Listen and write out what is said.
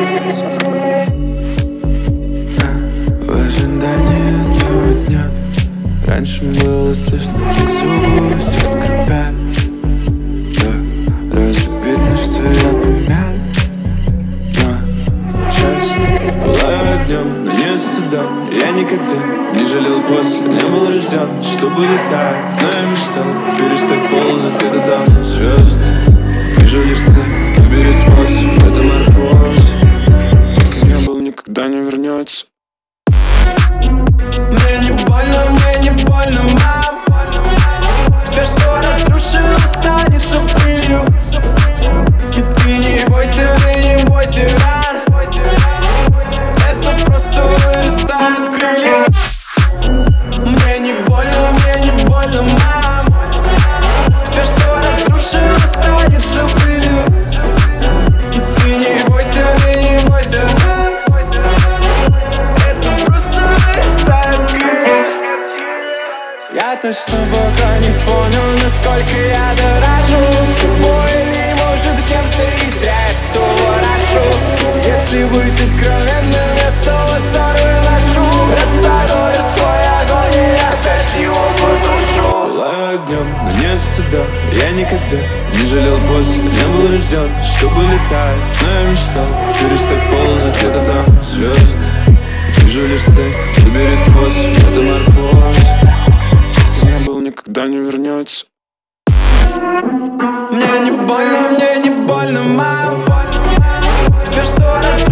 В ожидании этого дня раньше было слышно, как зубы у всех скрипят. Да, разве видно, что я помял? Но сейчас пылаю огнем, но не стыдом. Я никогда не жалел после, не был рожден, чтобы летать. Но я мечтал перестать ползать где-то там. Звезды, вижу лишь цель, выбери способ, метаморфоз. Как не был, никогда не вернется. Мне не больно, мам. Все, что разрушил, останется пылью. И ты не бойся ран. Это просто вырастают крылья. Мне не больно, мам. Все, что разрушил, останется пылью. И ты не бойся ран. Это просто вырастают крылья. Я точно пока не понял, насколько я дорожу собой, или может кем-то и зря эту ворошу. Если быть откровенным, я снова ссоры ношу. Рассадорю свой огонь, и опять его потушу. Пылаю огнем, но не стыда. Я никогда не жалел после, не был рожден, чтобы летать. Но я мечтал перестать ползать где-то там. Звезды, вижу лишь цель, выбери способ, метаморфоз. Как не был, никогда не вернется. Мне не больно, мам. Все, что